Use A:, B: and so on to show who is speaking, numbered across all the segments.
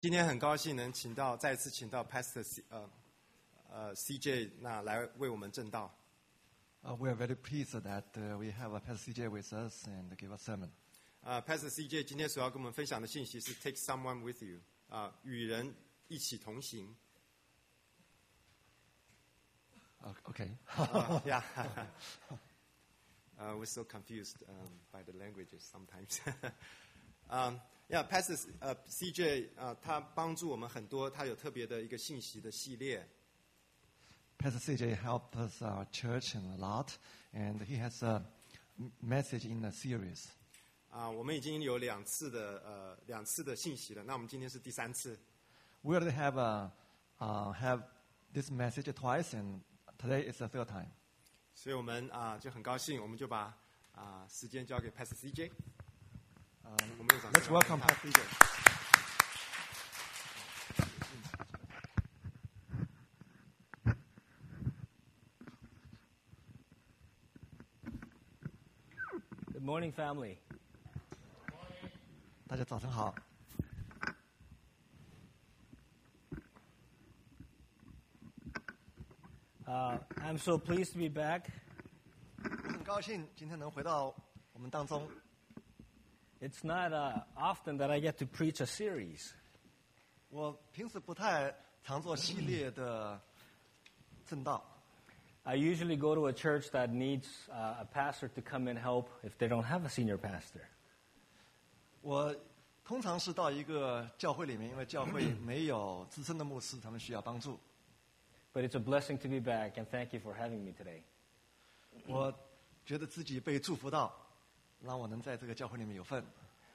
A: 今天很高兴能再次请到 Pastor CJ 来为我们证道。
B: We are very pleased that we have Pastor CJ with us and give a sermon.
A: Pastor CJ 今天所要跟我们分享的信息是 Take someone with you， 与人一起同行。
B: Okay.
A: Yeah. We're so confused by the languages sometimes. Yeah, Pastor CJ 他帮助我们很多，他有特别的一个信息的系列。
B: Pastor CJ helped us our church a lot, and he has a message in a series.
A: 我们已经有两次的信息了，那我们今天是第三次。
B: We already have this message twice, and today is the third time.
A: 所以我们就很高兴，我们就把时间交给 Pastor CJ。
B: Let's welcome Pastor CJ.
C: Good morning, family.
B: 大家早上好。
C: I'm so pleased to be back.
B: 我很高兴今天能回到我们当中。
C: It's not often that I get to preach a series.
B: 我平时不太常做系列的证道。
C: I usually go to a church that needs a pastor to come and help if they don't have a senior pastor.
B: 我通常是到一个教会里面，因为教会没有资深的牧师，他们需要帮助。
C: But it's a blessing to be back, and thank you for having me today.
B: 我觉得自己被祝福到，让我能在这个教会里面有份。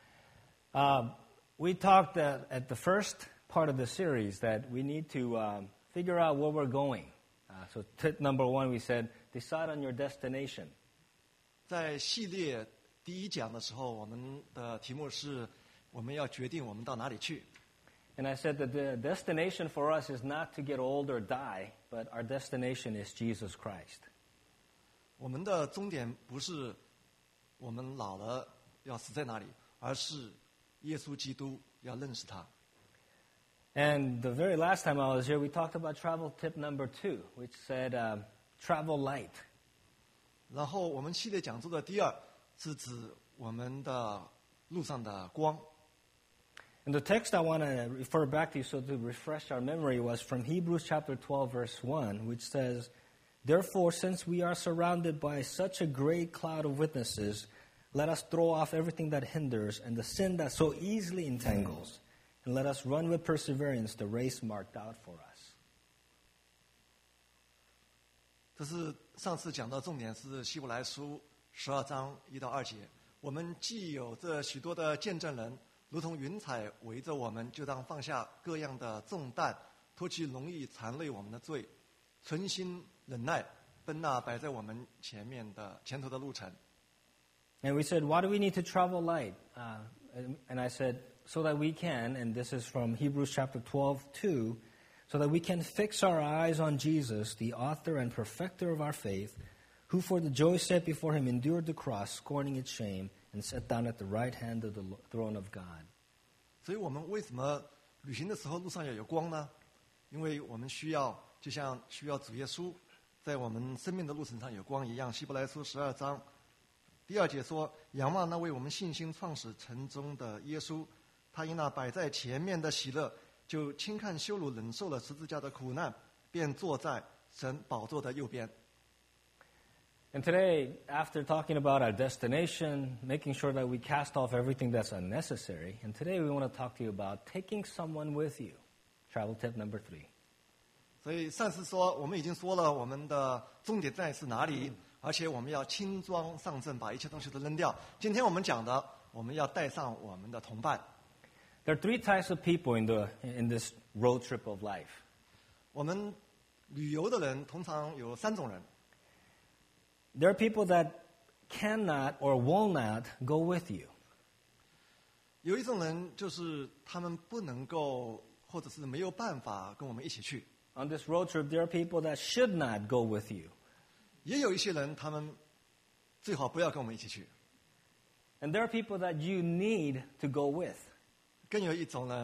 C: We talked at the first part of the series that we need to figure out where we're going. So tip number 1, we said, decide on your destination.
B: 在系列第一讲的时候，我们的题目是我们要决定我们到哪里去。
C: And I said that the destination for us is not to get old or die, but our destination is Jesus Christ.
B: 我们的终点不是我们老了要死在哪里，而是耶稣基督要认识他。
C: And the very last time I was here, we talked about travel tip number 2, which said travel light.
B: 然后我们系列讲座的第2是指我们的路上的光。
C: And the text I want to refer back to, so to refresh our memory, was from Hebrews chapter 12, verse 1, which says, Therefore, since we are surrounded by such a great cloud of witnesses, let us throw off everything that hinders and the sin that so easily entangles, and let us run with perseverance the race marked out for us.
B: 这是上次讲到重点是希伯来书12章1到2节。我们既有这许多的见证人，如同云彩围着我们，就当放下各样的重担，脱去容易缠累我们的罪，存心忍耐，奔那摆在我们前头的路程。
C: And we said, why do we need to travel light? And I said, so that we can, and this is from Hebrews chapter 12, 2, so that we can fix our eyes on Jesus, the author and perfecter of our faith, who for the joy set before him endured the cross, scorning its shame, and sat down at the right hand of the throne of God.
B: 所以我们为什么旅行的时候路上要有光呢？因为我们就像需要主耶稣在我们生命的路程上有光一样。希伯来书12章第2节说：仰望那为我们信心创始成终的耶稣，他因那摆在前面的喜乐，就轻看羞辱，忍受了十字架的苦难，便坐在神宝座的右边。
C: And today, after talking about our destination, making sure that we cast off everything that's unnecessary, and today we want to talk to you about taking someone with you. Travel tip number 3.
B: 所以上次我们已经说了我们的终点站是哪里，而且我们要轻装上阵，把一切东西都扔掉。今天我们讲的，我们要带上我们的同伴。
C: There are 3 types of people in this road trip of life.
B: 我们旅游的人通常有3种人。
C: There are people that cannot or will not go with you.
B: 有一种人就是他们不能够，或者是没有办法跟我们一起去。
C: On this road trip, there are people that should not go with you.
B: 也有一些人，他们最好不要跟我们一起去。
C: And there are people that you need to go with.
B: 更有一种人，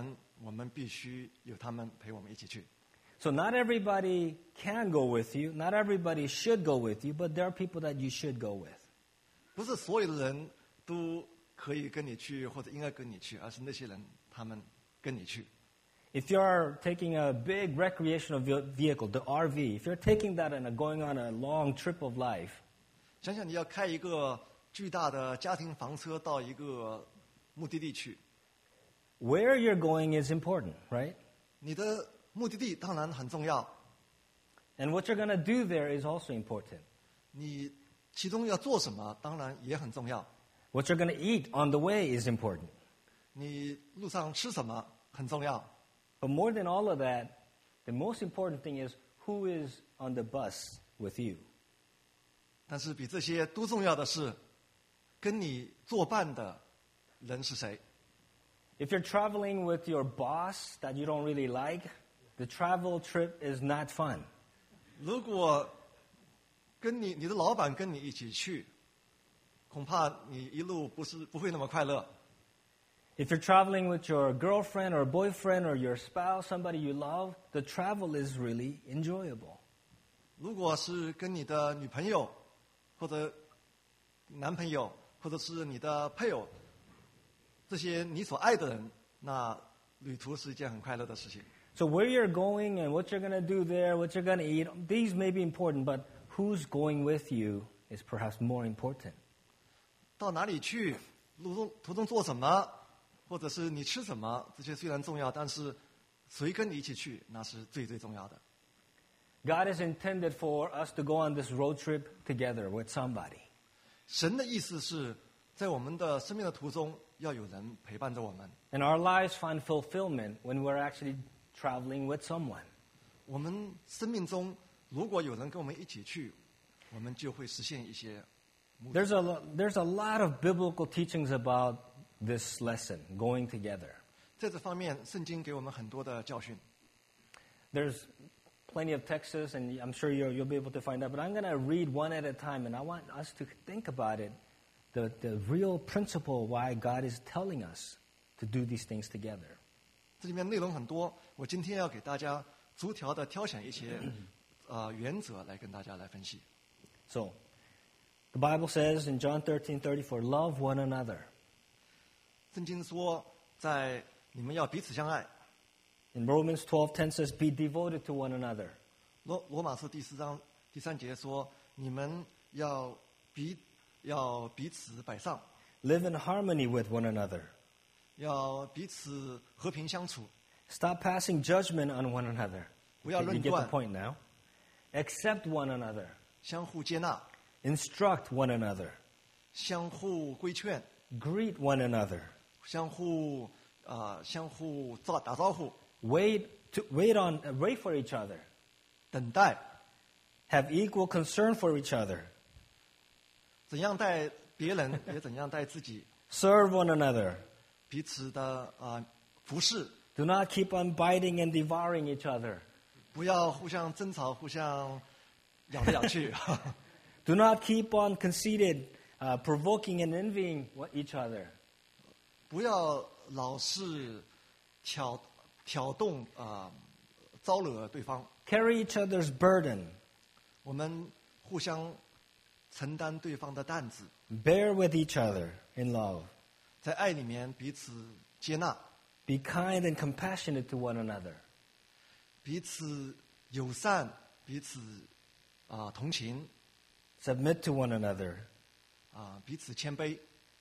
B: 我们必须有他们陪我们一起去。
C: So not everybody can go with you, not everybody should go with you, but there are people that you should go with.
B: 不是所有的人都可以跟你去，或者应该跟你去，而是那些人他们跟你去。
C: If you're taking a big recreational vehicle, the RV, if you're taking that and going on a long trip of life,
B: 想想你要开一个巨大的家庭房车到一个目的地去，
C: where you're going is important, right?
B: 你的目的地当然很重要，
C: And what you're going to do there is also important.
B: 你其中要做什么当然也很重要，
C: What you're going to eat on the way is important.
B: 你路上吃什么很重要。
C: But more than all of that, the most important thing is who is on the bus with you.
B: 但是比这些都重要的是，跟你作伴的人是谁？
C: If you're traveling with your boss that you don't really like, the travel trip is not fun.
B: 如果跟你的老板跟你一起去，恐怕你一路不会那么快乐。
C: If you're traveling with your girlfriend or boyfriend or your spouse, somebody you love, the travel is really enjoyable.
B: 如果是跟你的女朋友，或者男朋友，或者是你的配偶，这些你所爱的人，那旅途是一件很快乐的事情。
C: So where you're going and what you're going to do there, what you're going to eat, these may be important, but who's going with you is perhaps more important.
B: 到哪里去，途中做什么，或者是你吃什么，这些虽然重要，但是谁跟你一起去，那是最重要的。
C: God is intended for us to go on this road trip together with somebody.
B: 神的意思是在我们的生命的途中，要有人陪伴着我们。
C: And our lives find fulfillment when we're actually traveling with someone.
B: 我们生命中如果有人跟我们一起去，我们就会实现一些目的。
C: There's a lot of biblical teachings about this lesson, going together.
B: 在这方面，圣经给我们很多的教训。
C: There's plenty of texts, and I'm sure you'll be able to find out, but I'm going to read one at a time, and I want us to think about it, the real principle why God is telling us to do these things together.
B: 这里面内容很多，我今天要给大家逐条的挑选一些原则来跟大家来分析。
C: So, the Bible says in John 13:34, love one another.
B: 圣经说，在你们要彼此相爱。
C: In Romans 12:10 says, be devoted to one another.
B: 罗马书第4章第3节说，你们要彼此摆上，
C: Live in harmony with one another.
B: 要彼此和平相处，
C: Stop passing judgment on one another.
B: 不要
C: You
B: 论
C: get the
B: 断，
C: point now. Accept one another.
B: 相互接纳，
C: Instruct one another.
B: 相互规劝，
C: Greet one another.
B: 相互打招呼，
C: Wait for each other.
B: 等待，
C: Have equal concern for each other.
B: 怎样待别人，也怎样待自己，
C: Serve one another.
B: 彼此的服侍，
C: Do not keep on biting and devouring each other.
B: 不要互相争吵，互相咬来咬去。
C: Do not keep on conceited, provoking and envying each other.
B: 不要老是挑动招惹对方。
C: Carry each other's burden.
B: 我们互相承担对方的担子，
C: Bear with each other in love.
B: 在爱里面彼此接纳，
C: Be kind and compassionate to one another.
B: 彼此友善，彼此同情，
C: Submit to one another.
B: 彼此谦卑，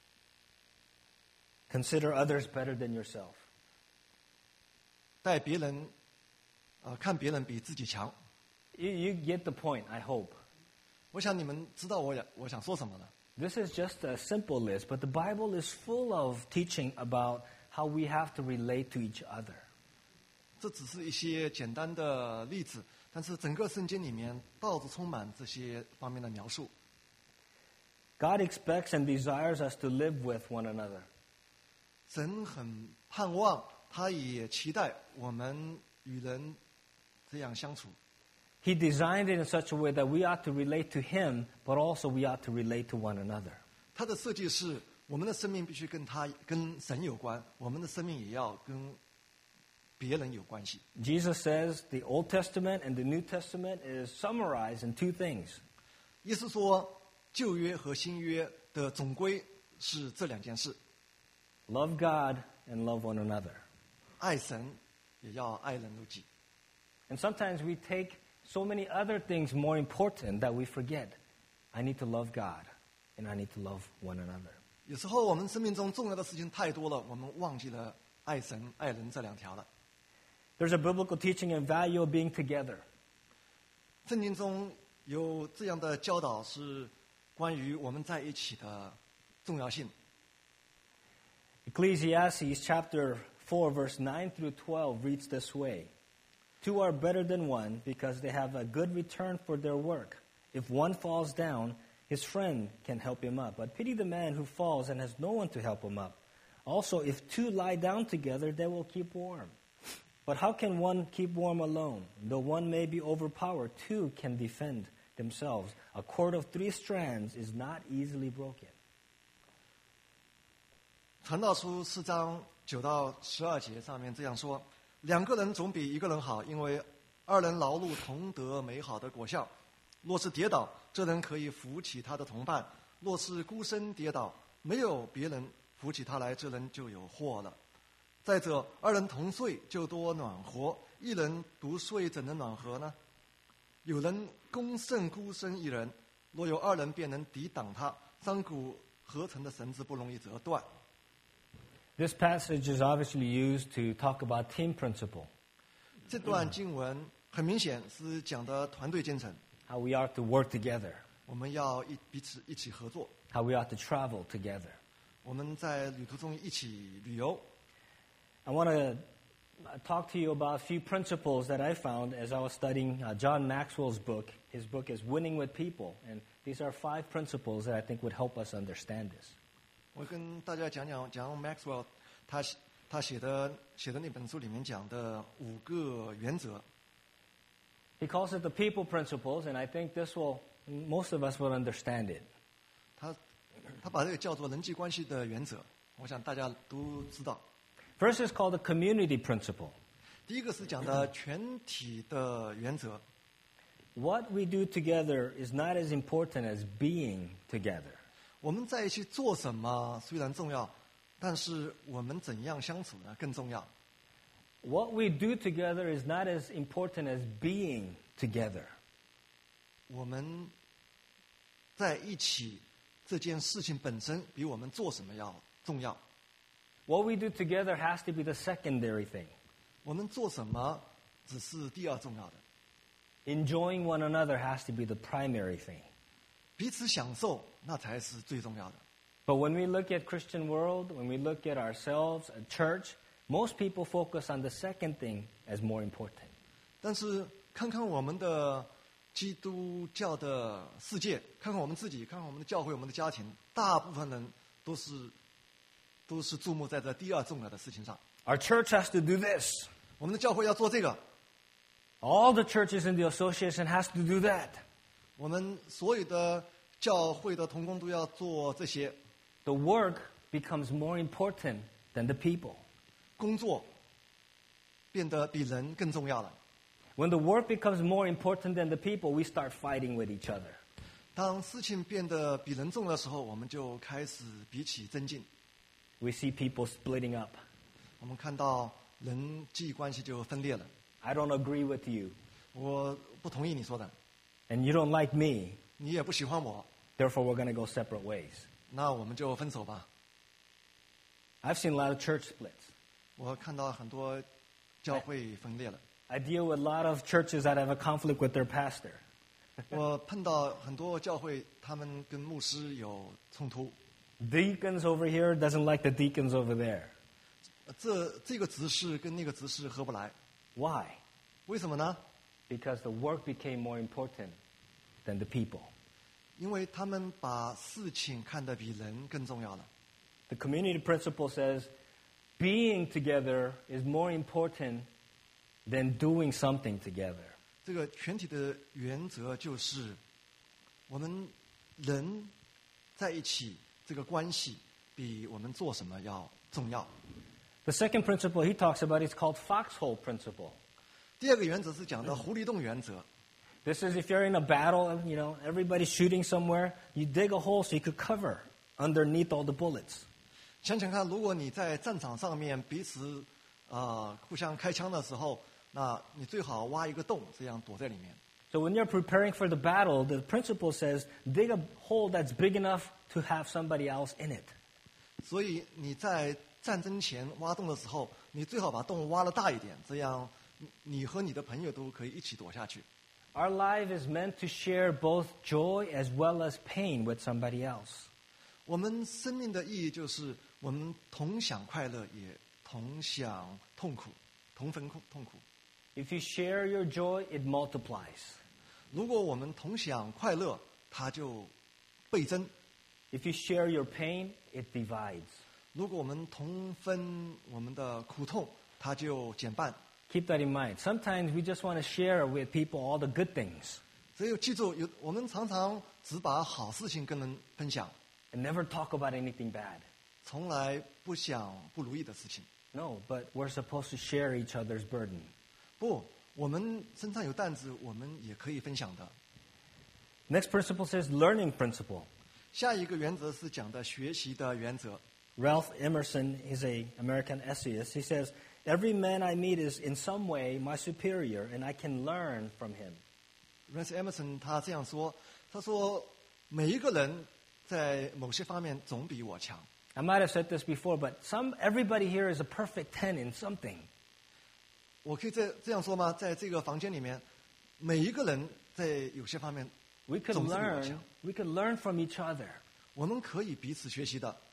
C: Consider others better than yourself.
B: 待别人看别人比自己强。
C: You get the point, I hope.
B: 我想你们知道我想说什么了。
C: This is just a simple list, but the Bible is full of teaching about how we have to relate to each other.
B: 这只是一些简单的例子，但是整个圣经里面到处充满这些方面的描述。
C: God expects and desires us to live with one another.
B: 神很盼望，他也期待我们与人这样相处。
C: He designed it in such a way that we ought to relate to Him, but also we ought to relate to one another.
B: 他的设计是，我们的生命必须跟神有关，我们的生命也要跟别人有关系。
C: Jesus says the Old Testament and the New Testament is summarized in two things.
B: 意思说，旧约和新约的总归是这两件事：
C: Love God and love one another.
B: 爱神也要爱人如己。
C: And sometimes we take so many other things more important that we forget. I need to love God and I need to love one another.
B: 有时候我们生命中重要的事情太多了，我们忘记了爱神、爱人这两条了。
C: There's a biblical teaching and value of being together.
B: 圣经中有这样的教导，是关于我们在一起的重要性。
C: Ecclesiastes chapter 4 verse 9 through 12 reads this way. Two are better than one because they have a good return for their work. If one falls down, his friend can help him up. But pity the man who falls and has no one to help him up. Also, if two lie down together, they will keep warm. But how can one keep warm alone? Though one may be overpowered, two can defend themselves. A cord of 3 strands is not easily broken.
B: 传道书4章9到12节上面这样说：2个人总比1个人好，因为2人劳碌同得美好的果效。若是跌倒，这人可以扶起他的同伴；若是孤身跌倒，没有别人扶起他来，这人就有祸了。再者，2人同睡就多暖和，1人独睡怎能暖和呢？有人攻胜孤身1人，若有2人便能抵挡他。3股合成的绳子不容易折断。
C: This passage is obviously used to talk about team principle,
B: 这段经文很明显是讲的团队精神，
C: how we are to work together,
B: 我们要彼此一起合作，
C: how we are to travel together.
B: 我们在旅途中一起旅游。
C: I want to talk to you about a few principles that I found as I was studying John Maxwell's book. His book is Winning with People, and these are 5 principles that I think would help us understand this.
B: 我跟大家讲 Maxwell 他写的那本书里面讲的5个原则。
C: He calls it the people principles, and I think most of us will understand it.
B: 他把这个叫做人际关系的原则，我想大家都知道。
C: First is called the community principle.
B: 第一个是讲的全体的原则。
C: What we do together is not as important as being together.
B: 我们在一起做什么虽然重要，但是我们怎样相处呢更重要。
C: What we do together is not as important as being together.
B: 我们在一起这件事情本身比我们做什么要重要。
C: What we do together has to be the secondary thing.
B: 我们做什么只是第二重要的。
C: Enjoying one another has to be the primary thing.
B: 彼此享受那才是最重要的。
C: But when we look at Christian world, when we look at ourselves, at church, most people focus on the second thing as more important.
B: 但是看看我们的基督教的世界，看看我们自己，看看我们的教会、我们的家庭，大部分人都是注目在这第二重要的事情上。
C: Our church has to do this.
B: 我们的教会要做这个，
C: All the churches in the association has to do that.
B: 我们所有的教会的同工都要做这些。
C: The work becomes more important than the people.
B: 工作变得比人更重要了。
C: When the work becomes more important than the people, we start fighting with each other.
B: 当事情变得比人重的时候，我们就开始彼此增进。
C: We see people splitting up.
B: 我们看到人际关系就分裂了。
C: I don't agree with you,
B: 我不同意你说的，
C: and you don't like me,
B: 你也不喜欢我，
C: therefore we're going to go separate ways.
B: 那我们就分手吧。
C: I've seen a lot of church splits.
B: 我看到很多教会分裂了，
C: I deal with a lot of churches that have a conflict with their pastor.
B: 我碰到很多教会，他们跟牧师有冲突。
C: Deacons over here doesn't like the deacons over there.
B: 这个执事跟那个执事合不来，
C: Why?
B: 为什么呢？
C: Because the work became more important than the people.
B: 因为他们把事情看得比人更重要了。
C: The community principle says being together is more important than doing something together.
B: 这个全体的原则就是，我们人在一起这个关系比我们做什么要重要。
C: The second principle he talks about is called foxhole principle.
B: 第二个原则是讲的狐狸洞原则。
C: This is if you're in a battle, everybody's shooting somewhere, you dig a hole so you could cover underneath all the bullets.
B: 想想看，如果你在战场上面彼此互相开枪的时候，那你最好挖一个洞，这样躲在里面。
C: So when you're preparing for the battle, the principle says dig a hole that's big enough to have somebody else in it.
B: 所以你在战争前挖洞的时候，你最好把洞挖得大一点，这样你和你的朋友都可以一起躲下去。
C: Our life is meant to share both joy as well as pain with somebody else.
B: 我们生命的意义就是我们同享快乐，也同享痛苦，同分痛苦。
C: If you share your joy, it multiplies.
B: 如果我们同享快乐，它就倍增；
C: If you share your pain, it divides.
B: 如果我们同分我们的苦痛，它就减半。
C: Keep that in mind. Sometimes we just want to share with people all the good things
B: 所以记住，我们常常只把好事情跟人分享，
C: and never talk about anything bad.
B: 从来不想不如意的事情。
C: No, but we're supposed to share each other's burden.
B: 不，我们身上有担子，我们也可以分享的。
C: Next principle says learning principle.
B: 下一个原则是讲的学习的原则。
C: Ralph Emerson is an American essayist. He says, every man I meet is in some way my superior, and I can learn from him.
B: Ralph Emerson 他这样说，他说每一个人在某些方面总比我强。
C: I might have said this before, but everybody here is a perfect 10 in something.
B: 我可以这样说吗？在这个房间里面，每一个人在有些方面
C: We could
B: 总是比我强。
C: learn from each other.
B: 我们可以彼此学习的。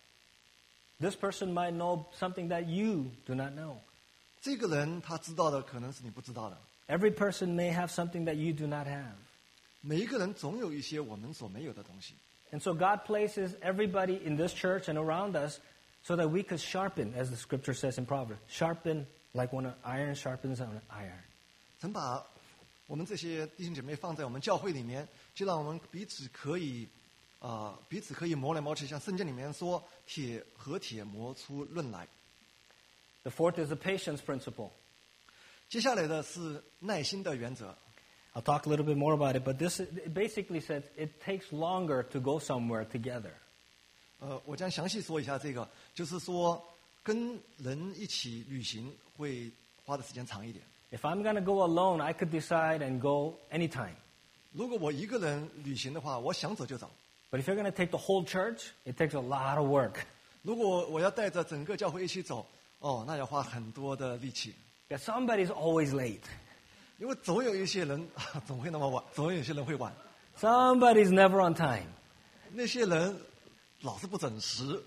C: This person might know something that you do not know.
B: 这个人他知道的可能是你不知道的。
C: Every person may have something that you do not have.
B: 每一个人总有一些我们所没有的东西。
C: And so God places everybody in this church and around us so that we could sharpen, as the scripture says in Proverbs, sharpen like when an iron sharpens an iron.
B: 神把我们这些弟兄姐妹放在我们教会里面，就让我们彼此可以磨来磨去，像圣经里面说，铁和铁磨出刃来。
C: The fourth is the patience principle.
B: 接下来的是耐心的原则。
C: I'll talk a little bit more about it, but it basically says it takes longer to go somewhere together.
B: 我将详细说一下这个，就是说跟人一起旅行会花的时间长一点。
C: If I'm going to go alone, I could decide and go anytime.
B: 如果我一个人旅行的话，我想走就走。
C: But if you're going to take the whole church, it takes a lot of work.
B: 如果我要带着整个教会一起走，那要花很多的力气，
C: Because somebody's always late.
B: 因为总有一些人总会那么晚，总有一些人会晚，
C: Somebody's never on time.
B: 那些人老是不准时，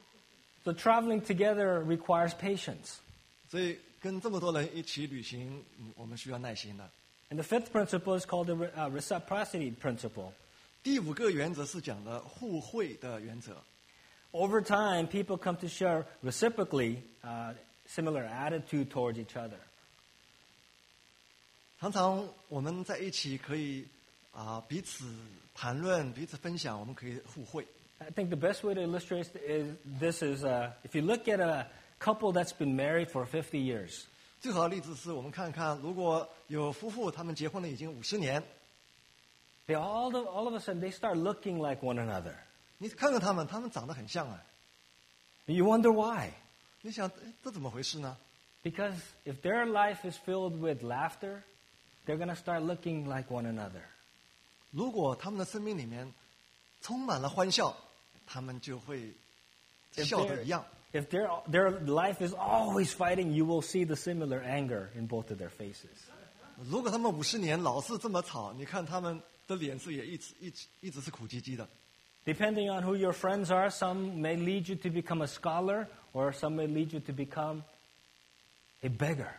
C: So traveling together requires patience.
B: 所以跟这么多人一起旅行，我们需要耐心的。
C: And the fifth principle is called the reciprocity principle.
B: 第五个原则是讲的互惠的原则。
C: Over time, people come to share reciprocally similar attitude towards each other.
B: 常常我们在一起可以彼此谈论、彼此分享，我们可以互惠。
C: I think the best way to illustrate this is if you look at a couple that's been married for 50 years.
B: 最好的例子是我们看看，如果有夫妇他们结婚了已经50年，
C: They all of a sudden they start looking like one another.
B: 你看看他们长得很像啊，
C: You wonder why?
B: 你想这怎么回事呢？
C: Because if their life is filled with laughter, they're going to start looking like one another.
B: 如果他们的生命里面充满了欢笑，他们就会
C: If
B: 笑得一样。
C: If their life is always fighting, you will see the similar anger in both of their faces.
B: 如果他们50年老是这么吵，你看他们的脸色也一直是苦唧唧的。
C: Depending on who your friends are, some may lead you to become a scholar, or some may lead you to become a beggar.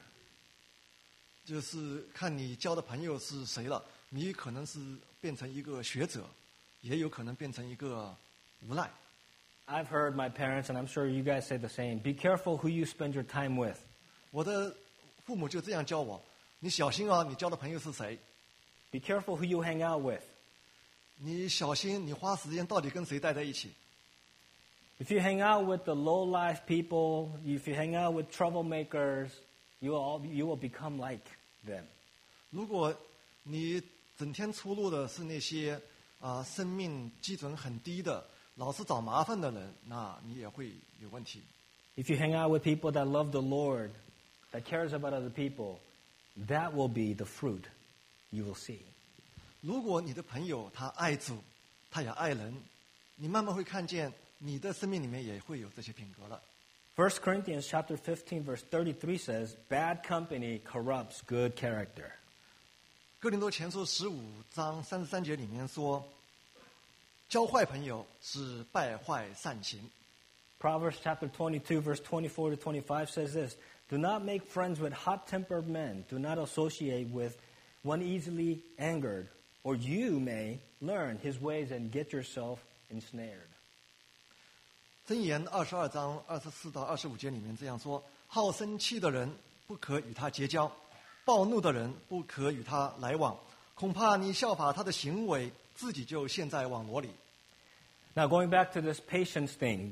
B: 就是看你交的朋友是谁了，你可能是变成一个学者，也有可能变成一个无赖。
C: I've heard my parents, and I'm sure you guys say the same, be careful who you spend your time with.
B: 我的父母就这样教我，你小心啊，你交的朋友是谁？
C: Be careful who you hang out with.
B: 你小心，你花时间到底跟谁待在一起？
C: If you hang out with the low-life people, if you hang out with troublemakers, you will become like them.
B: 如果你整天出入的是那些生命基准很低的、老是找麻烦的人，那你也会有问题。
C: If you hang out with people that love the Lord, that cares about other people, that will be the fruit you will see.
B: 如果你的朋友他爱主，他也爱人，你慢慢会看见你的生命里面也会有这些品格了。
C: 1 Corinthians chapter 15, verse 33 says, "Bad company corrupts good character."
B: 哥林多前书15章33节里面说，交坏朋友是败坏善行。
C: Proverbs chapter 22, verse 24 to 25 says this, "Do not make friends with hot-tempered men. Do not associate with one easily angered, or you may learn his ways and get yourself ensnared."
B: 箴言22章24到25节里面这样说：好生气的人不可与他结交，暴怒的人不可与他来往，恐怕你效法他的行为，自己就陷在网罗里。
C: Now, going back to this patience thing,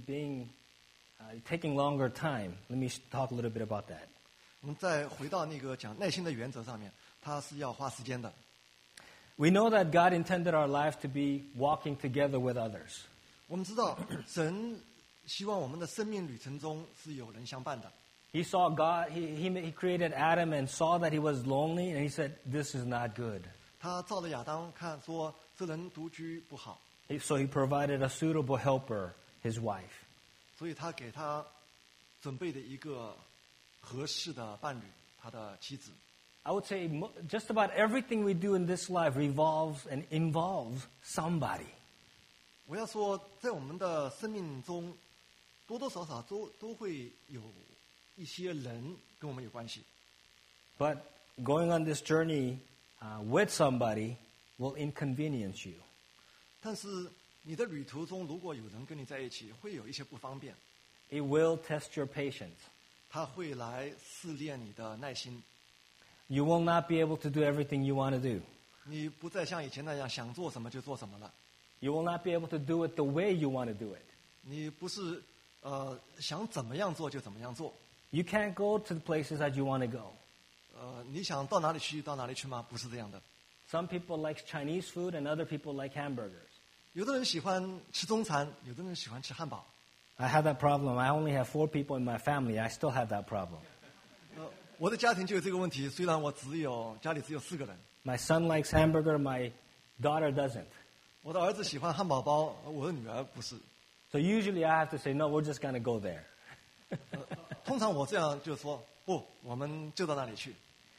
C: taking longer time, let me talk a little bit about that.
B: 我们再回到那个讲耐心的原则上面，它是要花时间的。
C: We know that God intended our life to be walking together with others.
B: 我们知道，神希望我们的生命旅程中是有人相伴的。
C: He saw God, he created Adam and saw that he was lonely, and he said, "This is not good."
B: 他照着亚当看，说这人独居不好，
C: So he provided a suitable helper, his wife.
B: 所以他给他准备的一个合适的伴侣，他的妻子。
C: I would say just about everything we do in this life revolves and involves somebody.
B: 我要说，在我们的生命中，多多少少都会有一些人跟我们有关系。
C: But going on this journey with somebody will inconvenience you.
B: 但是你的旅途中，如果有人跟你在一起，会有一些不方便，
C: It will test your patience.
B: 他会来试炼你的耐心。
C: You will not be able to do everything you want to do.
B: 你不再像以前那样想做什么就做什么了。
C: You will not be able to do it the way you want to do it.
B: 你不是想怎么样做就怎么样做。
C: You can't go to the places that you want to go.
B: 你想到哪里去到哪里去吗？不是这样的。
C: Some people like Chinese food and other people like hamburgers.
B: 有的人喜欢吃中餐，有的人喜欢吃汉堡。
C: I have that problem. I only have 4 people in my family. I still have that problem.
B: 我的家庭就有这个问题，虽然我家里只有4个人。
C: My son likes hamburger. My daughter doesn't.
B: 我的儿子喜欢汉堡包，我的女儿不是。
C: So usually I have to say, no, we're just going to go there.
B: 通常我这样就说不，我们就到那里去。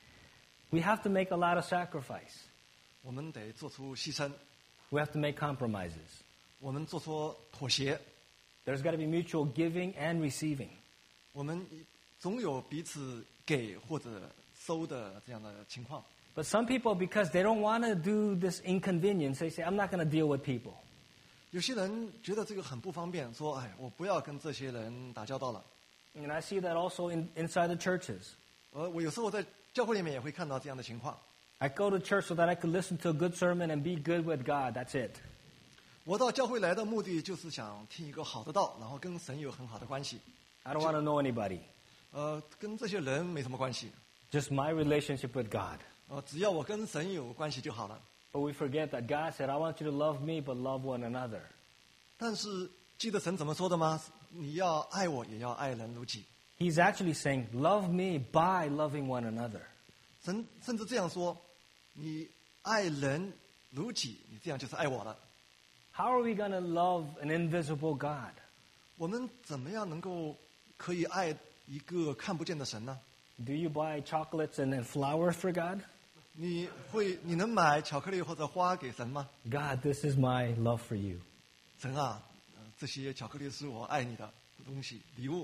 C: We have to make a lot of sacrifice.
B: 我们得做出牺牲，
C: We have to make compromises.
B: 我们做出妥协，
C: There's got to be mutual giving and receiving.
B: 我们总有彼此给或者收的这样的情况。
C: But some people, because they don't want to do this inconvenience, they say, I'm not going to deal with people.
B: 有些人觉得这个很不方便，说：“哎，我不要跟这些人打交道了。
C: And I see that also inside the churches. ”
B: 我有时候在教会里面也会看到这样的情况。
C: I go to church so that I could listen to a good sermon and be good with God. That's it.
B: 我到教会来的目的就是想听一个好的道，然后跟神有很好的关系。
C: I don't want to know anybody.
B: 跟这些人没什么关系。
C: Just my relationship with God.
B: 只要我跟神有关系就好了。
C: But we forget that God said, I want you to love me, but love one another.
B: 但是记得神怎么说的吗？你要爱我，也要爱人如己。
C: He's actually saying, love me by loving one another.
B: 神甚至这样说：你爱人如己，你这样就是爱我了。
C: How are we going to love an invisible God?
B: 我们怎么样能够可以爱一个看不见的神呢？
C: Do you buy chocolates and flowers for God?
B: 你能买巧克力或者花给神吗？
C: God, this is my love for you.
B: 神啊，这些巧克力是我爱你的东西礼物。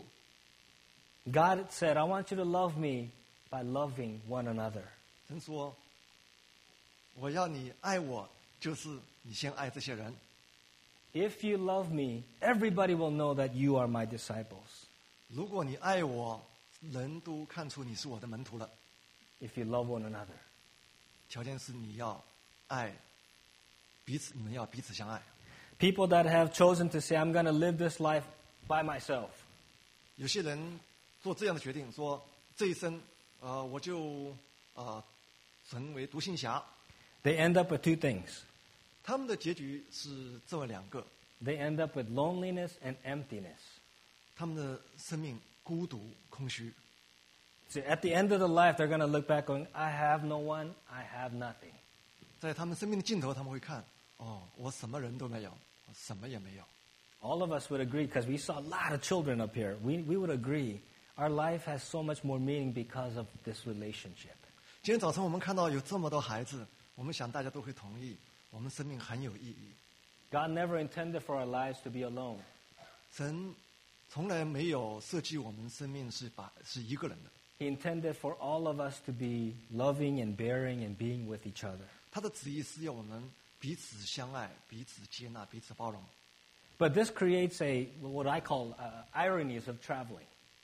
C: God said, I want you to love me by loving one another.
B: 神说：我要你爱我，就是你先爱这些人。
C: If you love me, everybody will know that you are my disciples.
B: 如果你爱我，人都看出你是我的门徒了。
C: If you love one another.
B: 条件是你要爱彼此，你们要彼此相爱。
C: People that have chosen to say, I'm going to live this life by myself.
B: 有些人做这样的决定，说这一生，我就成为独行侠。
C: They end up with two things.
B: 他们的结局是这么两个，
C: They end up with loneliness and emptiness.
B: 他们的生命孤独空虚。
C: So at the end of the life, they're going to look back going, I have no one, I have nothing.
B: 在他们生命的尽头，他们会看，我什么人都没有，我什么也没有。
C: All of us would agree, because we saw a lot of children up here. We would agree our life has so much more meaning because of this relationship.
B: 今天早晨我们看到有这么多孩子，我们想大家都会同意，我们生命很有意义。
C: God never intended for our lives to be alone.
B: 神从来没有设计我们生命是一个人的，
C: He intended for all of us to be loving and bearing and being with each other.
B: 他的旨意是要我们彼此相爱、彼此接纳、彼此包容。
C: But this creates what I call ironies of traveling.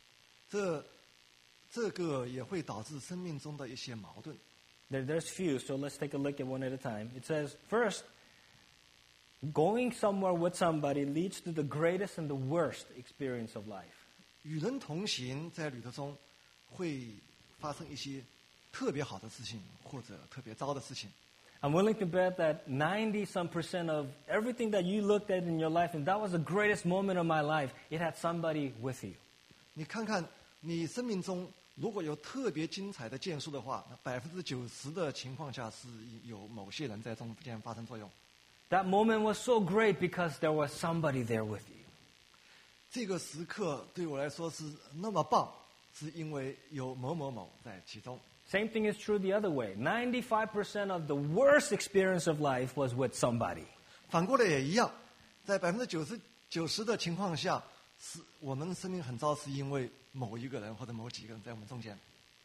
B: 这个也会导致生命中的一些矛盾。
C: There's few, so let's take a look at one at a time. It says, first, going somewhere with somebody leads to the greatest and the worst experience of life.
B: 与人同行，在旅途中会发生一些特别好的事情，或者特别糟的事情。
C: I'm willing to bet that 90% of everything that you looked at in your life, and that was the greatest moment of my life, it had somebody with you.
B: 你看看你生命中如果有特别精彩的建树的话，90%的情况下是有某些人在中间发生作用。
C: That moment was so great because there was somebody there with you.
B: 这个时刻对我来说是那么棒，是因为有某某某在其中。
C: Same thing is true the other way. 95% of the worst experience of life was with somebody.
B: 反过来也一样，在90%的情况下，是我们生命很糟，是因为某一个人或者某几个人在我们中间。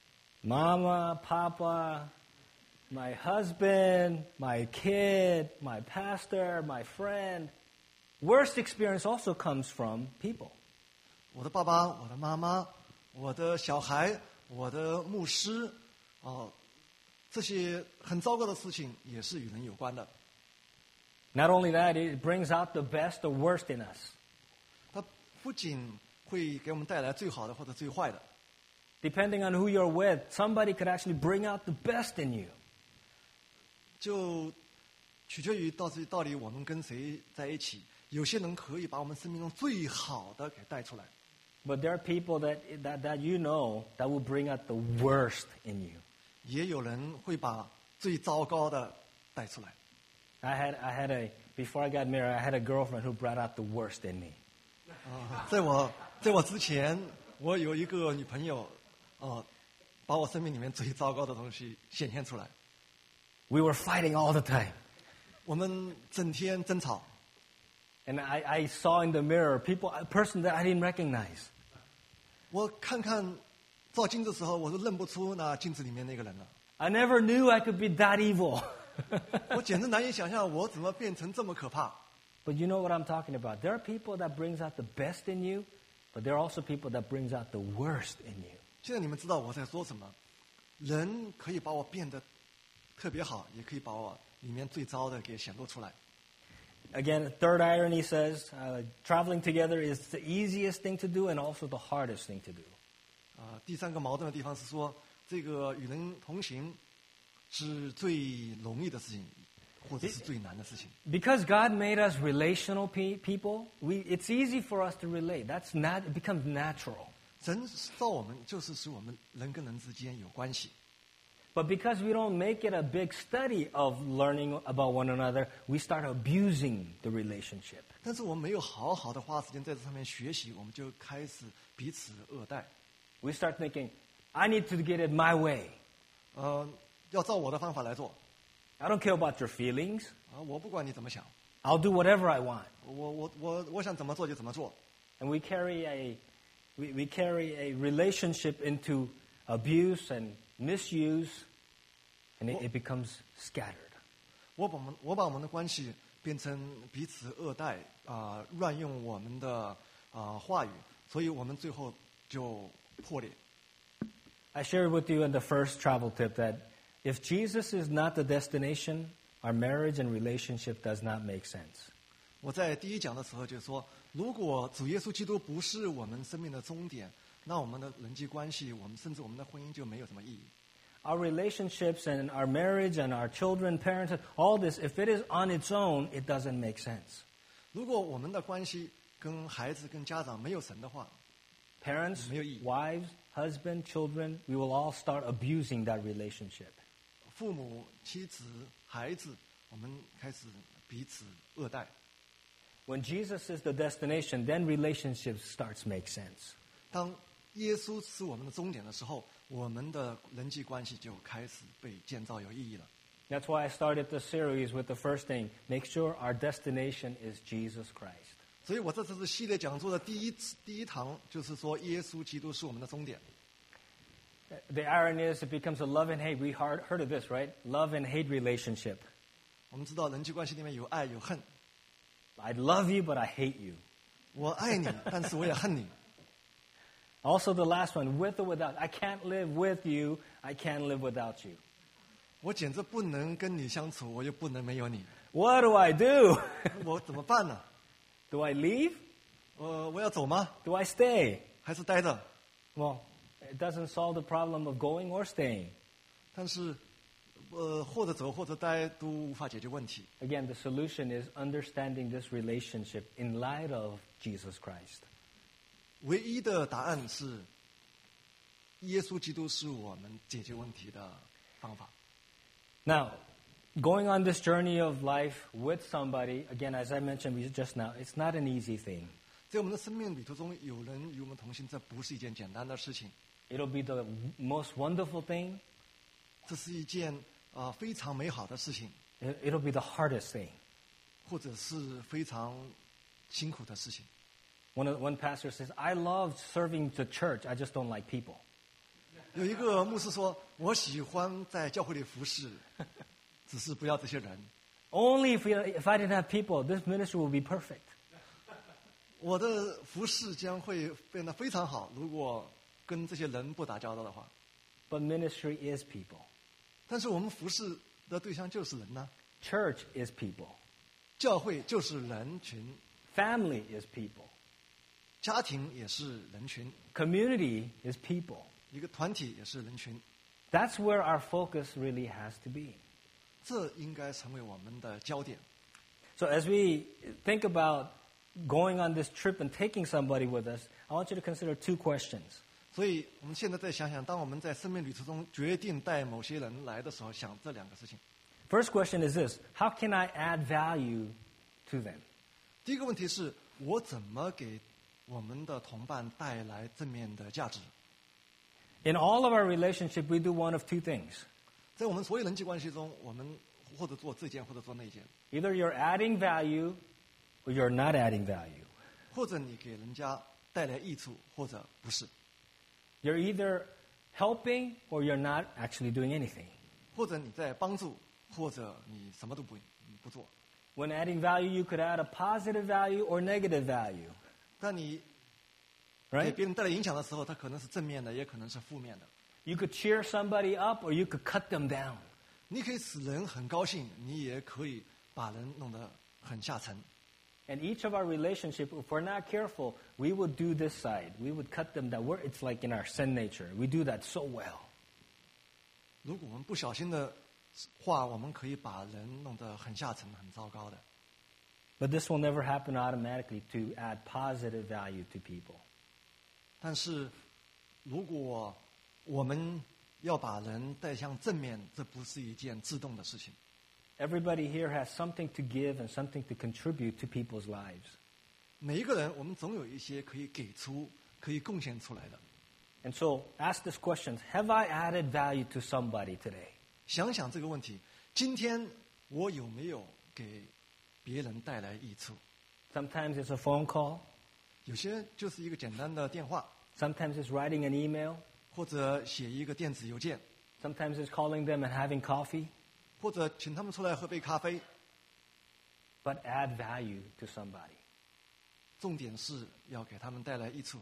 C: Mama, Papa, my husband, my kid, my pastor, my friend. Worst experience also comes from people.
B: 我的爸爸、我的妈妈、我的小孩、我的牧师，这些很糟糕的事情也是与人有关的。
C: Not only that, it brings out the best or worst in us.
B: 它不仅会给我们带来最好的或者最坏的，
C: Depending on who you're with, somebody could actually bring out the best in you.
B: 就取决于到底我们跟谁在一起。有些人可以把我们生命中最好的给带出来，
C: But there are people that you know that will bring out the worst in you.
B: 也有人会把最糟糕的带出来。
C: Before I got married, I had a girlfriend who brought out the worst in me.
B: 在我之前，我有一个女朋友，把我生命里面最糟糕的东西显现出来。
C: We were fighting all the time.
B: 我们整天争吵，
C: And I saw in the mirror a person that I didn't recognize.
B: 我看照镜子的时候，我都认不出那镜子里面那个人了。
C: I never knew I could be that evil.
B: 我简直难以想象，我怎么变成这么可怕。
C: But you know what I'm talking about. There are people that brings out the best in you, but there are also people that brings out the worst in you.
B: 现在你们知道我在说什么？人可以把我变得特别好，也可以把我里面最糟的给显露出来。
C: Again, third irony says, traveling together is the easiest thing to do and also the hardest thing to do.
B: 第三个矛盾的地方是说，这个与人同行是最容易的事情，或者是最难的事情。
C: Because God made us relational people, it's easy for us to relate. It becomes natural.
B: 神造我们就是使我们人跟人之间有关系，
C: But because we don't make it a big study of learning about one another, we start abusing the relationship.
B: 但是我们没有好好的花时间在这上面学习，我们就开始彼此恶待。
C: We start thinking, I need to get it my way.
B: 要照我的方法来做。
C: I don't care about your feelings.
B: 我不管你怎么想，
C: I'll do whatever I want.
B: 我想怎么做就怎么做。
C: And we carry a relationship into abuse and misuse, and it becomes scattered.
B: 我把我们的关系变成彼此恶待乱用我们的话语，所以我们最后就破裂。
C: I shared with you in the first travel tip that if Jesus is not the destination, our marriage and relationship does not make sense.
B: 我在第一讲的时候就说，如果主耶稣基督不是我们生命的终点，那我们的人际关系，甚至我们的婚姻就没有什么意义。
C: Our relationships and our marriage and our children, parenthood, all this, if it is on its own, it doesn't make sense.
B: 如果我们的关系跟孩子、跟家长没有神的话，
C: Parents,
B: 没有意义。
C: wives, husband, children, we will all start abusing that relationship.
B: 父母、妻子、孩子，我们开始彼此恶待。
C: When Jesus is the destination, then relationships starts to make sense.
B: 当耶稣是我们的终点的时候，我们的人际关系就开始被建造有意义了。
C: That's why I started the series with the first thing, make sure our destination is Jesus Christ.
B: 所以我这次系列讲座的第一堂，就是说耶稣基督是我们的终点。
C: The irony is it becomes a love and hate. We heard of this, right? Love and hate relationship.
B: 我们知道人际关系里面有爱有恨，
C: I love you, but I hate you.
B: 我爱你，但是我也恨你。
C: Also the last one, with or without. I can't live with you. I can't live without you.
B: 我简直不能跟你相处，我又不能没有你，
C: What do I do?
B: 我怎么办呢？
C: Do I leave?
B: 我要走吗？
C: Do I stay?
B: 还是待着？
C: Well, it doesn't solve the problem of going or staying.
B: 但是，或者走或者待都无法解决问题。
C: Again, the solution is understanding this relationship in light of Jesus Christ.
B: 唯一的答案是，耶稣基督是我们解决问题的方法。
C: Now, going on this journey of life with somebody, again, as I mentioned just now, it's not an easy thing.
B: 在我们的生命旅途中，有人与我们同行，这不是一件简单的事情，
C: It'll be the most wonderful thing.
B: 这是一件非常美好的事情，
C: It'll be the hardest thing.
B: 或者是非常辛苦的事情。
C: One pastor says, I love serving the church. I just don't like people.
B: 有一个牧师说：“我喜欢在教会里服侍，只是不要这些人。
C: Only if I didn't have people, this ministry will be perfect.
B: 我的服侍将会变得非常好，如果跟这些人不打交道的话。
C: But ministry is people.
B: 但是我们服侍的对象就是人呢，
C: Church is people.
B: 教会就是人群，
C: Family is people.
B: 家庭也是人群，
C: Community is people.
B: 一个团体也是人群。
C: That's where our focus really has to be.
B: 这应该成为我们的焦点。
C: So as we think about going on this trip and taking somebody with us, I want you to consider two questions.
B: 所以我们现在再想想，当我们在生命旅途中决定带某些人来的时候，想这两个事情。
C: First question is this: how can I add value to them?
B: 第一个问题是我怎么给我们的同伴带来正面的价值？
C: In all of our relationship, we do one of two things.
B: 在我们所有人际关系中，我们或者做这件，或者做那件，
C: Either you're adding value or you're not adding value.
B: 或者你给人家带来益处，或者不是，
C: You're either helping or you're not actually doing anything.
B: 或者你在帮助，或者你什么都不做。
C: When adding value, you could add a positive value or negative value,
B: 当你给
C: right?
B: 别人带来影响的时候，它可能是正面的，也可能是负面的。
C: You could cheer somebody up or you could cut them down.
B: 你可以使人很高兴，你也可以把人弄得很下沉。
C: And each of our relationship, if we're not careful, we would do this side. We would cut them down. It's like in our sin nature. We do that so well.
B: 如果我们不小心的话，我们可以把人弄得很下沉、很糟糕的。
C: But this will never happen automatically to add positive value to people.
B: 但是，如果我们要把人带向正面，这不是一件自动的事情。
C: Everybody here has something to give and something to contribute to people's lives.
B: 每一个人，我们总有一些可以给出、可以贡献出来的。
C: And so ask this question: have I added value to somebody today?
B: 想想这个问题：今天我有没有给别人带来益处？
C: Sometimes it's a phone call.
B: 有些就是一个简单的电话，
C: Sometimes it's writing an email.
B: 或者写一个电子邮件，
C: Sometimes it's calling them and having coffee.
B: 或者请他们出来喝杯咖啡。
C: But add value to somebody.
B: 重点是要给他们带来益处。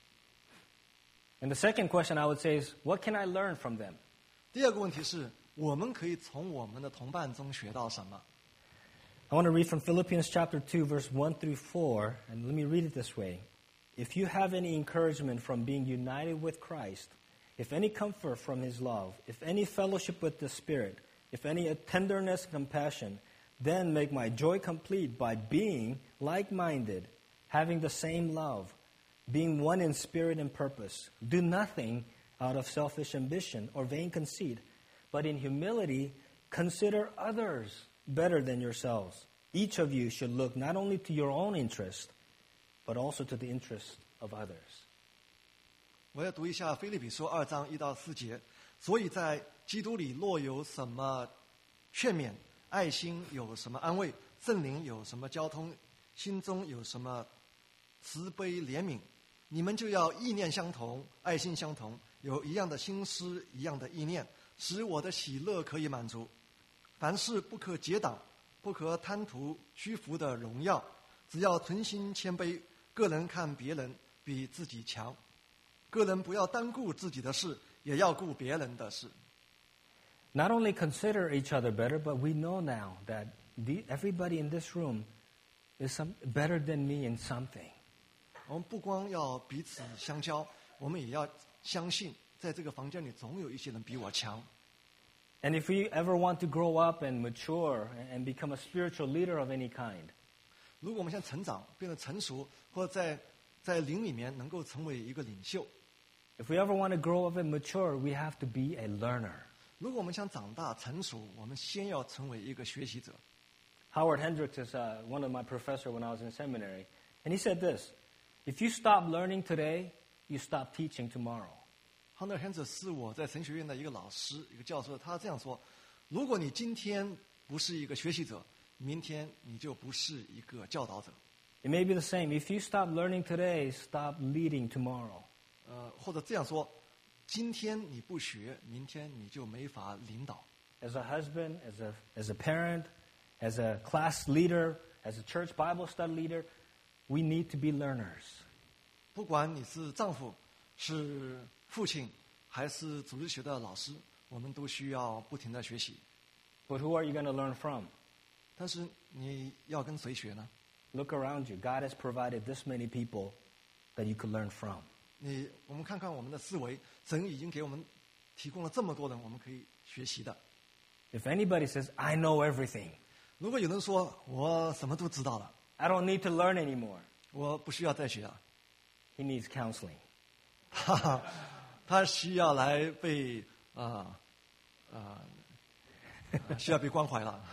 C: And the second question I would say is, what can I learn from them?
B: 第二个问题是，我们可以从我们的同伴中学到什么？
C: Now, I want to read from Philippians chapter 2, verse 1 through 4, and let me read it this way. If you have any encouragement from being united with Christ, if any comfort from his love, if any fellowship with the Spirit, if any tenderness and compassion, then make my joy complete by being like-minded, having the same love, being one in spirit and purpose. Do nothing out of selfish ambition or vain conceit, but in humility consider others better than yourselves. Each of you should look not only to your own interest, but also to the interest of others.
B: 我要读一下腓立比书2章1到4节。所以在基督里若有什么劝勉，爱心有什么安慰，圣灵有什么交通，心中有什么慈悲怜悯，你们就要意念相同，爱心相同，有一样的心思，一样的意念，使我的喜乐可以满足。凡事不可结党，不可贪图虚浮的荣耀，只要存心谦卑，个人看别人比自己强，个人不要单顾自己的事，也要顾别人的事。
C: Not only consider each other better, but we know now that everybody in this room is better than me in something.
B: 我们不光要彼此相交，我们也要相信，在这个房间里总有一些人比我强。
C: And if we ever want to grow up and mature and become a spiritual leader of any kind,
B: 如果我们想成长，变得成熟，或者在灵里面能够成为一个领袖，
C: if we ever want to grow up and mature, we have to be a learner.
B: 如果我们想长大成熟，我们先要成为一个学习者。
C: Howard Hendricks is one of my professors when I was in seminary, and he said this: if you stop learning today, you stop teaching tomorrow.
B: Hunter Hendricks 是我在神学院的一个老师，一个教授，他这样说：如果你今天不是一个学习者，明天你就不是一个教导者。
C: It may be the same. If you stop learning today, stop leading tomorrow.
B: 或者这样说，今天你不学，明天你就没法领导。
C: As a husband, as a parent, as a class leader, as a church Bible study leader, we need to be learners.
B: 不管你是丈夫、是父亲，还是主日学的老师，我们都需要不停的学习。
C: But who are you going to learn from?
B: 但是你要跟谁学呢？
C: Look around you. God has provided this many people that you could learn from.
B: 我们看看我们的思维，神已经给我们提供了这么多人，我们可以学习的。
C: If anybody says, I know everything,
B: 如果有人说我什么都知道了，
C: I don't need to learn anymore,
B: 我不需要再学了，
C: he needs counseling.
B: 他需要来被需要被关怀了。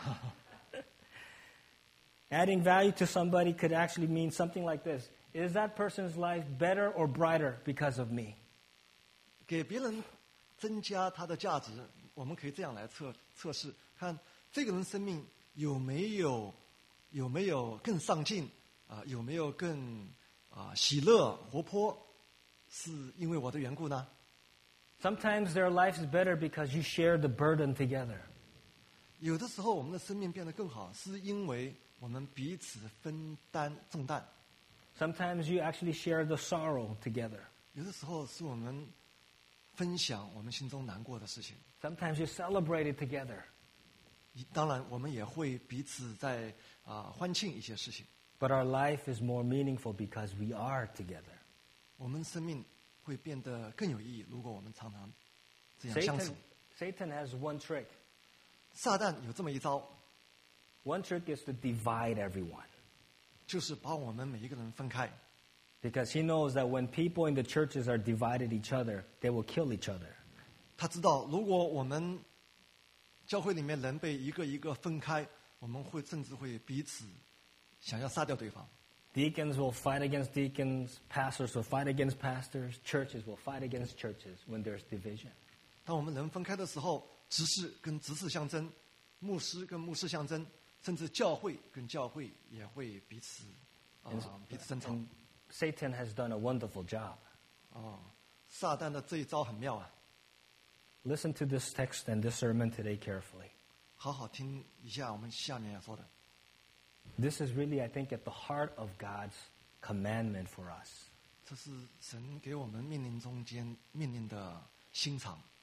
C: Adding value to somebody could actually mean something like this. Is that person's life better or brighter because of me?
B: 给别人增加他的价值，我们可以这样来测试，看这个人生命有没有更上进有没有更喜乐活泼，是因为我的缘故呢？
C: Sometimes their life is better because you share the burden together.
B: 有的时候我们的生命变得更好，是因为我们彼此分担重担。
C: Sometimes you actually share the sorrow together.
B: 有的时候是我们分享我们心中难过的事情。
C: Sometimes you celebrate it together.
B: 当然，我们也会彼此在欢庆一些事情。
C: But our life is more meaningful because we are together.
B: 我们生命会变得更有意义，如果我们常常这样相处。
C: Satan has one trick.
B: 撒旦有这么一招，
C: One trick is to divide everyone.
B: 就是把我们每一个人分开。
C: Because he knows that when people in the churches are divided each other, they will kill each other.
B: 他知道，如果我们教会里面人被一个一个分开，我们会甚至会彼此想要杀掉对方。
C: Deacons will fight against deacons, pastors will fight against pastors, churches will fight against churches when there's division.
B: 当我们人分开的时候，执事跟执事相争，牧师跟牧师相争，甚至教会跟教会也会彼此争吵。
C: And Satan has done a wonderful job.
B: 撒旦的这一招很妙啊！
C: Listen to this text and this sermon today carefully.
B: 好好听一下我们下面要说的。
C: This is really, I think, at the heart of God's commandment for us.
B: 这是神给我们命令中间命令的心肠。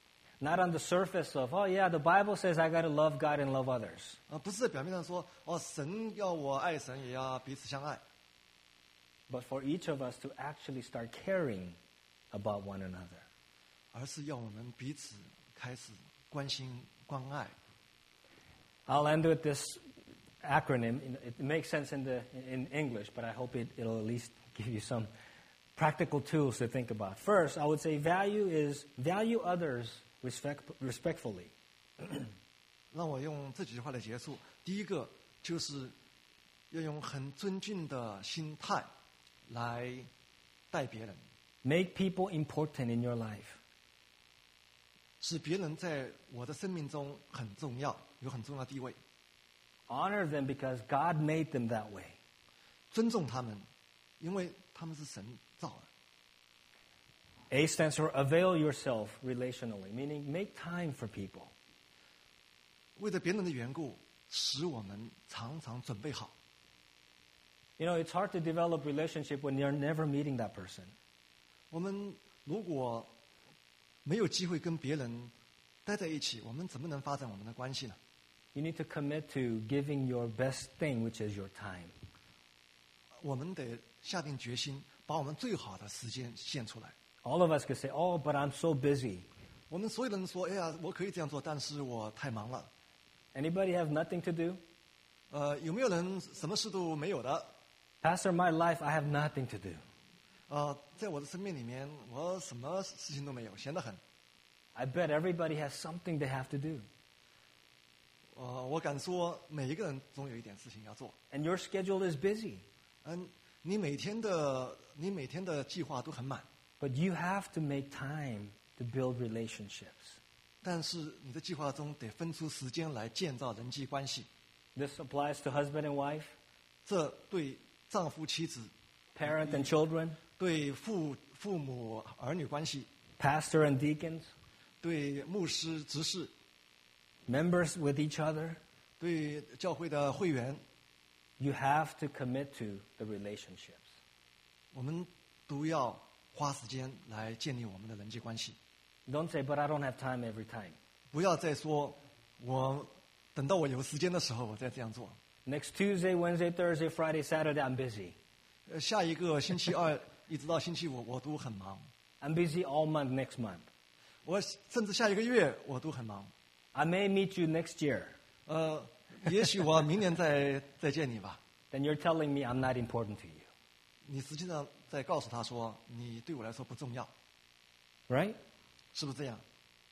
C: Not on the surface of, oh yeah, the Bible says I got to love God and love others.
B: 不是在表面上说神要我爱神，也要彼此相爱，
C: But for each of us to actually start caring about one another.
B: 而是要我们彼此开始关心关爱。
C: I'll end with this acronym. It makes sense in English, but I hope it'll at least give you some practical tools to think about. First, I would say value others respectfully.
B: 让我用这几句话来结束。第一个就是要用很尊敬的心态来待别人，
C: Make people important in your life.
B: 使别人在我的生命中很重要，有很重要的地位。
C: Honor them because God made them that way.
B: 尊重他们，因为他们是神造的。
C: A stands for avail yourself relationally, meaning make time for people.
B: 为了别人的缘故，使我们常常准备好。
C: You know, it's hard to develop relationship when you're never meeting that person.
B: 我们如果没有机会跟别人待在一起，我们怎么能发展我们的关系呢？
C: You need to commit to giving your best thing, which is your time.
B: 我们得下定决心，把我们最好的时间献出来。
C: All of us could say, oh, but I'm so busy.
B: 我们所有人说：“哎呀，我可以这样做，但是我太忙了。
C: Anybody have nothing to do? ”
B: 有没有人什么事都没有的？
C: Pastor, my life, I have nothing to do.
B: 在我的生命里面，我什么事情都没有，闲得很。
C: I bet everybody has something they have to do.
B: 我敢说，每一个人总有一点事情要做。
C: And your schedule is busy.
B: 你每天的计划都很满，
C: But you have to make time to build relationships.
B: 但是你的计划中得分出时间来建造人际关系。
C: This applies to husband and wife,
B: 这对丈夫、妻子，
C: parent and children,
B: 对父母儿女关系，
C: pastor and deacons,
B: 对牧师、执事，
C: members with each other.
B: 对教会的会员，
C: You have to commit to the relationships.
B: 我们都要花时间来建立我们的人际关系。
C: Don't say, but I don't have time every time.
B: 不要再说等到我有时间的时候，我再这样做。
C: Next Tuesday, Wednesday, Thursday, Friday, Saturday, I'm busy.
B: 下一个星期二一直到星期五，我都很忙。
C: I'm busy all month next month.
B: 我甚至下一个月我都很忙。
C: I may meet you next year.
B: 也许我明年再见你吧。
C: Then you're telling me I'm not important to you.
B: 你实际上在告诉他说，你对我来说不重要，
C: Right?
B: 是不是这样？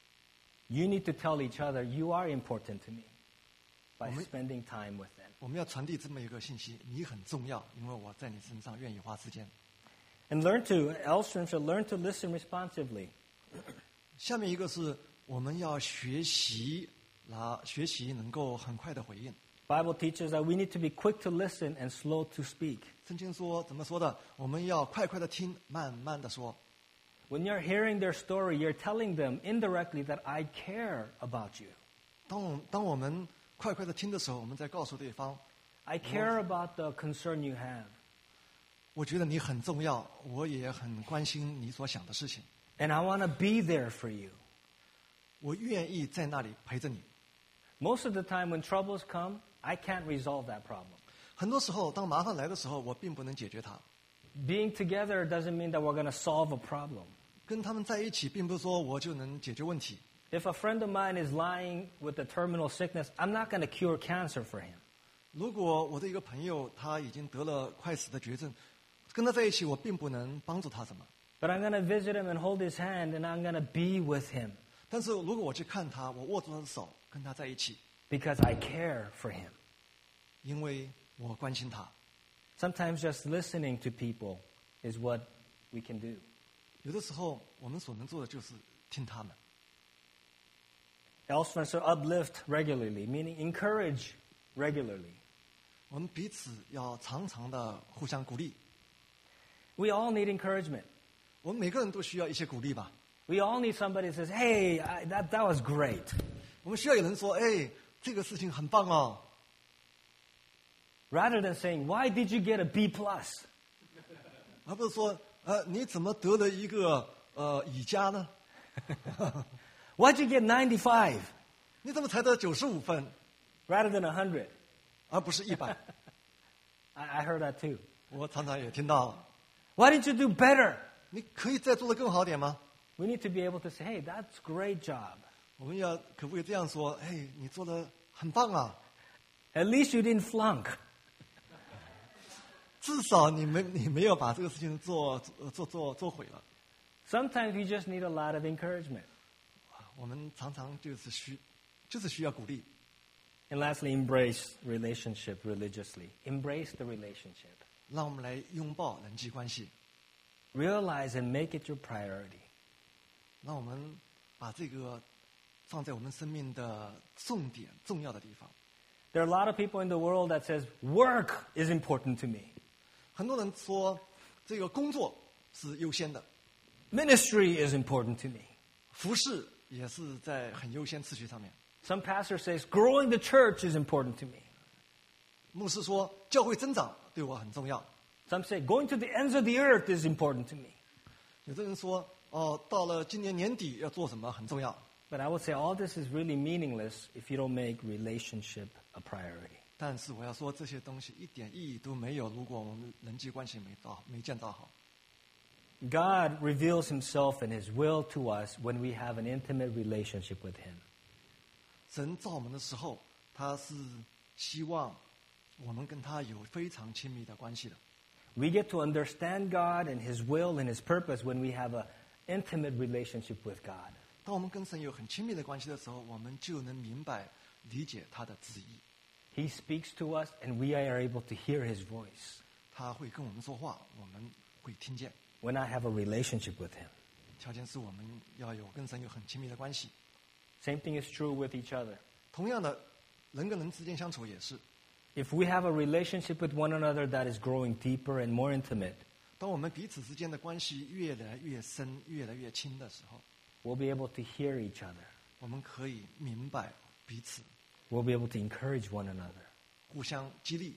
C: You need to tell each other you are important to me by
B: Amen.
C: spending time with them.
B: 我们要传递这么一个信息：你很重要，因为我在你身上愿意花时间。
C: And Elstrom should learn to listen responsively.
B: 下面一个是我们要学习能够很快的回应。
C: Bible teaches that we need to be quick to listen and slow to speak.
B: 圣经说怎么说的？我们要快快的听，慢慢的说。
C: When you're hearing their story, you're telling them indirectly that I care about you.
B: 当我们快快的听的时候，我们在告诉对方，
C: I care about the concern you have.
B: 我觉得你很重要，我也很关心你所想的事情，
C: And I want to be there for you.
B: 我愿意在那里陪着你。
C: Most of the time when troubles come, I can't resolve that problem.
B: 很多时候，当麻烦来的时候，我并不能解决它。
C: Being together doesn't mean that we're going to solve a problem.
B: 跟他们在一起，并不是说我就能解决问题。
C: If a friend of mine is lying with a terminal sickness, I'm not going to cure cancer for him.
B: 如果我的一个朋友他已经得了快死的绝症，跟他在一起，我并不能帮助他什么。
C: But I'm going to visit him and hold his hand, and I'm going to be with him
B: 但是如果我去看他，我握住他的手，跟他在一起，
C: because I care for him.
B: 因为我关心他。
C: Sometimes just listening to people is what we can do.
B: 有的时候，我们所能做的就是听他们。
C: Elsewhere, so uplift regularly, meaning encourage regularly.
B: 我们彼此要常常的互相鼓励。
C: We all need encouragement.
B: 我们每个人都需要一些鼓励吧。
C: We all need somebody that says, hey, that was great.
B: 我们需要有人说：“哎，这个事情很棒哦。”
C: Rather than saying, why did you get a B+?
B: 而不是说：“你怎么得了一个乙加呢？”
C: Why'd you get 95
B: 你怎么才得95分，
C: rather than 100?
B: 而不是100？
C: I heard that too.
B: 我常常也听到，
C: Why didn't you do better?
B: 你可以再做得更好点吗？
C: We need to be able to say, hey, that's great job.
B: 我们可不可以这样说？哎，你做得很棒啊！
C: At least you didn't flunk.
B: 至少你没有把这个事情做毁了。
C: Sometimes you just need a lot of encouragement.
B: 我们常常就是需要鼓励。
C: And lastly, embrace relationship religiously. Embrace the relationship.
B: 让我们来拥抱人际关系，
C: Realize and make it your priority.
B: 让我们把这个放在我们生命的重要的地方。
C: There are a lot of people in the world that says, work is important to me.
B: 很多人说这个工作是优先的，
C: Ministry is important to me.
B: 服侍也是在很优先次序上面。
C: Some pastor says, growing the church is important to me.
B: 牧师说教会增长对我很重要。
C: Some say, going to the ends of the earth is important to me.
B: 有的人说到了今年年底要做什么很重要。
C: But I would say all this is really meaningless if you don't make relationship a priority.
B: 但是我要说这些东西一点意义都没有，如果我们人际关系没建造好。
C: God reveals himself and his will to us when we have an intimate relationship with him.
B: 神造我们的时候，他是希望我们跟他有非常亲密的关系的。
C: We get to understand God and his will and his purpose when we have an intimate relationship with God.
B: 当我们跟神有很亲密的关系的时候，我们就能明白、理解他的旨意。
C: He speaks to us and we are able to hear his voice
B: 他会跟我们说话，我们会听见。
C: when I have a relationship with him.
B: 条件是我们要跟神有很亲密的关系。
C: Same thing is true with each other.
B: 同样的，人跟人之间相处也是。
C: If we have a relationship with one another that is growing deeper and more intimate,
B: 当我们彼此之间的关系越来越深、越来越亲的时候，
C: we'll be able to hear each other.
B: 我们可以明白彼此，
C: We'll be able to encourage one another.
B: 互相激励。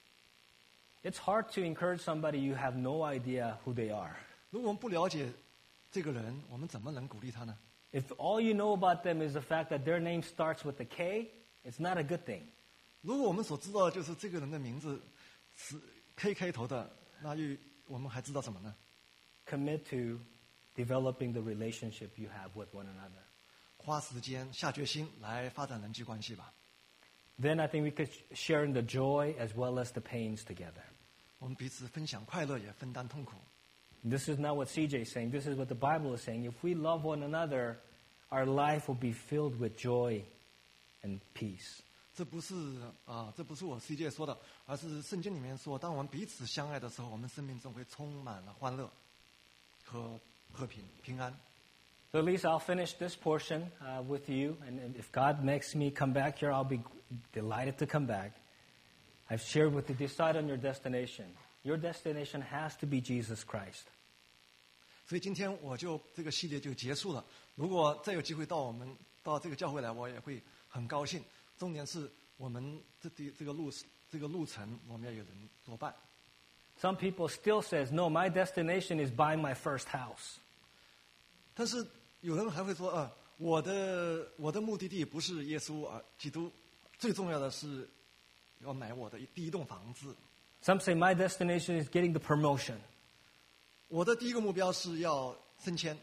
C: It's hard to encourage somebody you have no idea who they are.
B: 如果我们不了解这个人，我们怎么能鼓励他呢？
C: If all you know about them is the fact that their name starts with a K, it's not a good thing.
B: 如果我们所知道的就是这个人的名字是 K 开头的，那我们还知道什么呢？
C: Commit to developing the relationship you have with one another.
B: 花时间、下决心来发展人际关系吧。
C: Then I think we could share in the joy as well as the pains together.
B: 我们彼此分享快乐，也分担痛苦。
C: This is not what CJ is saying. This is what the Bible is saying. If we love one another, our life will be filled with joy and peace.
B: 这不是我 CJ 说的，而是圣经里面说，当我们彼此相爱的时候，我们生命中会充满了欢乐和和平、平安。
C: So at least I'll finish this portion with you. And if God makes me come back here, I'll be delighted to come back. I've shared with you, decide on your destination. Your destination has to be Jesus Christ.
B: 所以今天这个系列就结束了。如果再有机会到这个教会来，我也会很高兴。重点是我们这个路程，我们要有人作伴。
C: Some people still says, no, my destination is buying my first house.
B: 但是有人还会说，我的目的地不是耶稣基督，最重要的是要买我的第一栋房子。
C: Some say my destination is getting the promotion.
B: 我的第一个目标是要升迁。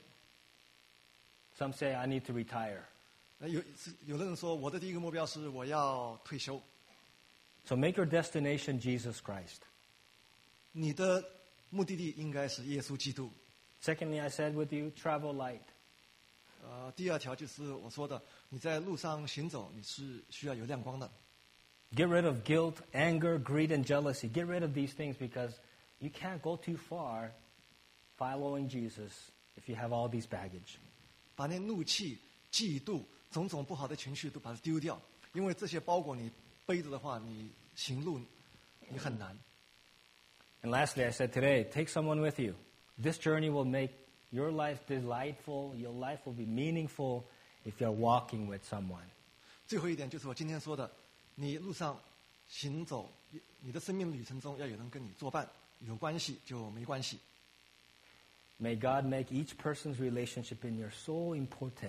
C: Some say I need to retire.
B: 有的人说，我的第一个目标是我要退休。
C: So make your destination Jesus Christ.
B: 你的目的地应该是耶稣基督。
C: Secondly, I said with you, travel light.
B: 第二条就是我说的，你在路上行走，你是需要有亮光的。
C: Get rid of guilt, anger, greed, and jealousy. Get rid of these things because you can't go too far following Jesus if you have all these baggage.
B: 把那怒气、嫉妒、种种不好的情绪都把它丢掉，因为这些包裹你背着的话，你行路你很难。
C: And lastly, I said today, take someone with you. This journey will make your life delightful. Your life will be meaningful if you're walking with someone.
B: 最后一点就是我今天说的，你路上行走，你的生命旅程中要有人跟你作伴，有关系就没关系。
C: May God make each person's relationship in you so important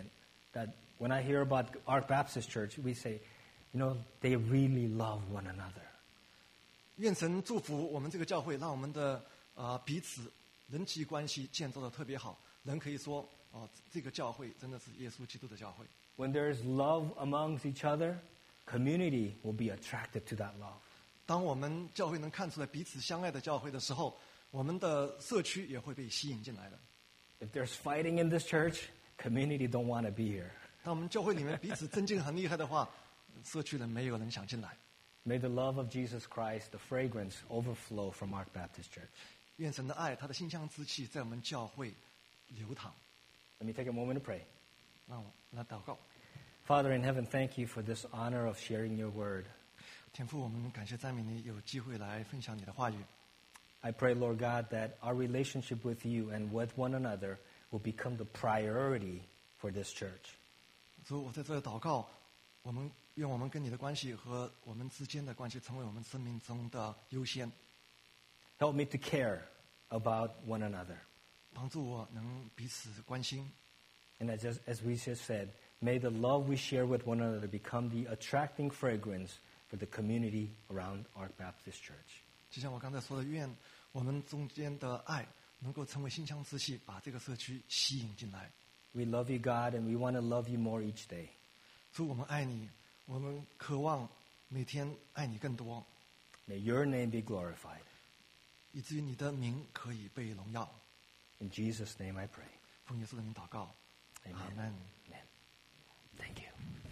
C: that when I hear about Ark Baptist Church, we say, they really love one another.
B: 愿神祝福我们这个教会，让我们的彼此人际关系建造的特别好。人可以说，这个教会真的是耶稣基督的教会。
C: When there is love amongst each other, community will be attracted to that love.
B: 当我们教会能看出来彼此相爱的教会的时候，我们的社区也会被吸引进来的。
C: If there's fighting in this church, community don't want to be here.
B: 当我们教会里面彼此争竞很厉害的话，社区人没有人想进来。
C: May the love of Jesus Christ, the fragrance, overflow from Ark Baptist Church.
B: 愿神的爱，他的馨香之气在我们教会流淌。
C: Let me take a moment to pray.
B: 让我来祷告。
C: Father in heaven, thank you for this honor of sharing your word.
B: 天父，我们感谢赞美你，有机会来分享你的话语。
C: I pray, Lord God, that our relationship with you and with one another will become the priority for this church.
B: 所以我在这里祷告，愿我们跟你的关系和我们之间的关系成为我们生命中的优先。
C: Help me to care about one another.
B: 帮助我能彼此关心。
C: And as we just said, may the love we share with one another become the attracting fragrance for the community around Ark Baptist Church.
B: 就像我刚才说的，愿我们中间的爱能够成为馨香之气，把这个社区吸引进来。
C: We love you, God, and we want to love you more each day.
B: 主，我们爱你，我们渴望每天爱你更多，
C: May your name be glorified.
B: 以至于你的名可以被荣耀。
C: In Jesus' name I pray.
B: 奉耶稣的名祷告，
C: Amen.
B: 阿门。
C: Amen. Thank you.